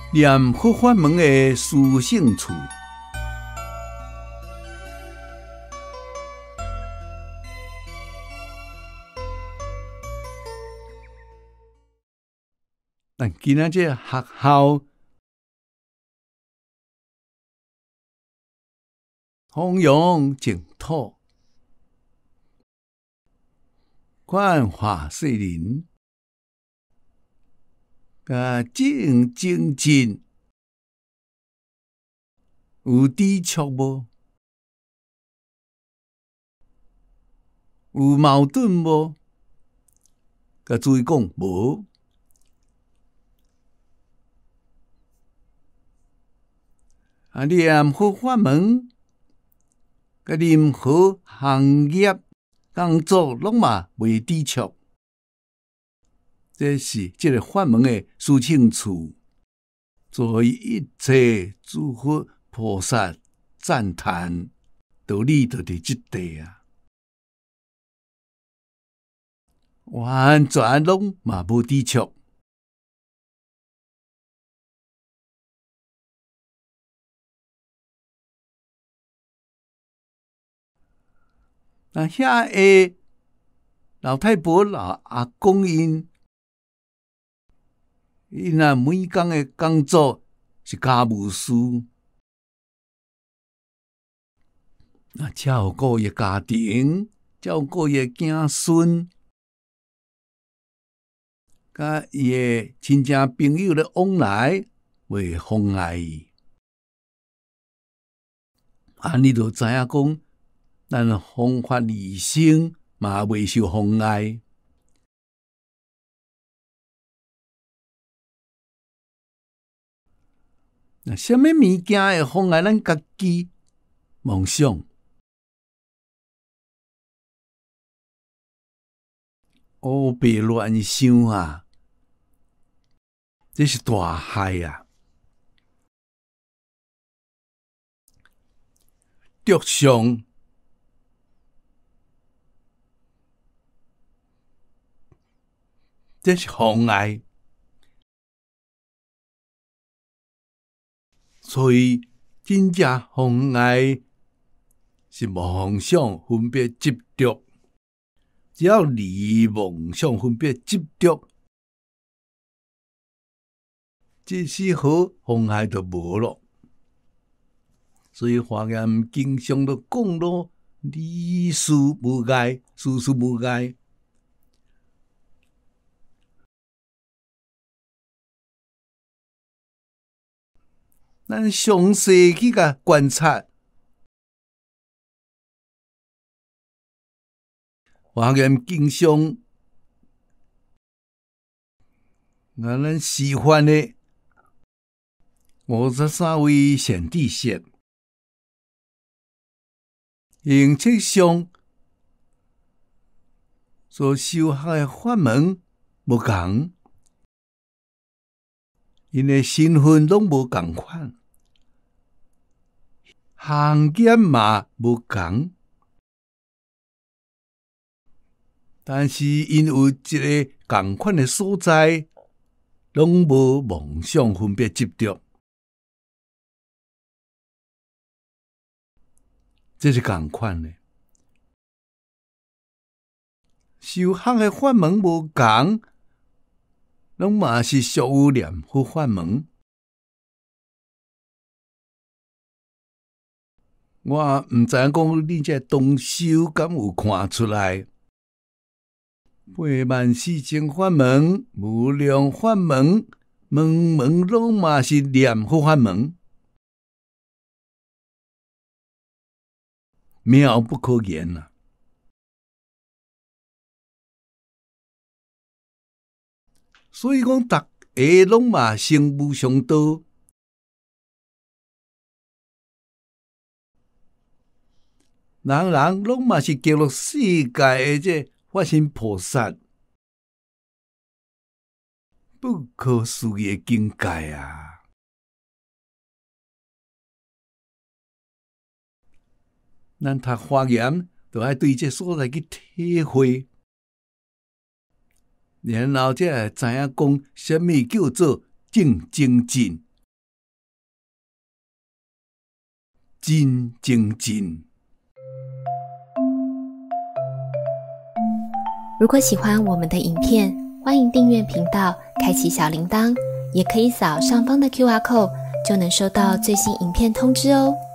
念佛法门的殊胜处。但今仔这学校弘扬净土，观化世人，正精进，有抵触无？有矛盾无？甲注意讲无。念佛法门，甲任何行业工作拢嘛袂抵触。这是这个法门的殊胜处，所以一切诸佛菩萨赞叹道理就伫即地啊，完全拢嘛无抵触。那遐个老太婆、老阿公因每工的工作是家务事，照顾伊家庭，照顾伊子孙，甲伊的亲戚朋友的往来，袂妨碍伊。你就知影讲，咱弘法利生嘛袂受妨碍。什么物件会妨碍咱家己梦想？胡白乱想啊，这是大害啊！着相，这是妨碍。所以真正妨碍是妄想分别执着，只要离妄想分别执着，这丝毫妨碍就无咯。所以华严经常都讲咯，理事无碍，事事无碍。咱详细去甲观察，华严经常咱示范的53位显地线，形式上所修学的法门无同，因的身份拢无共款。行业嘛无同，但是因有一个共款的所在，拢无妄想分别执着，这是共款的。修学的法门无同，拢嘛是属有念佛法门。我毋知影讲你这同修敢有看出来？84,000法门、无量法门，门门拢嘛是念佛法门，妙不可言啊！所以讲，逐个拢嘛成无上道。人人拢嘛是极乐世界的这法身菩萨，不可思议的境界啊！咱读华严，就要对这所在去体会，然后才会知影讲，什么叫做正精进， 真精进。 如果喜欢我们的影片，欢迎订阅频道，开启小铃铛，也可以扫上方的 QR code，就能收到最新影片通知哦。